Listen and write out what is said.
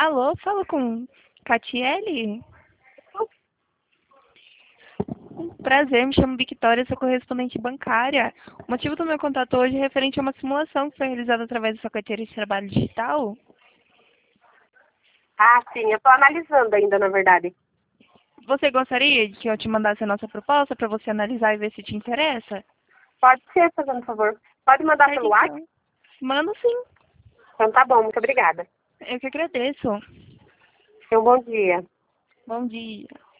Alô, falo com Catiele? Prazer, me chamo Victoria, sou correspondente bancária. O motivo do meu contato hoje é referente a uma simulação que foi realizada através da sua carteira de trabalho digital. Ah, sim, eu estou analisando ainda, na verdade. Você gostaria de que eu te mandasse a nossa proposta para você analisar e ver se te interessa? Pode ser, fazendo favor. Pode mandar Certo, pelo WhatsApp? então. Mando sim. Então tá bom, muito obrigada. Eu que agradeço. Tenha um bom dia. Bom dia.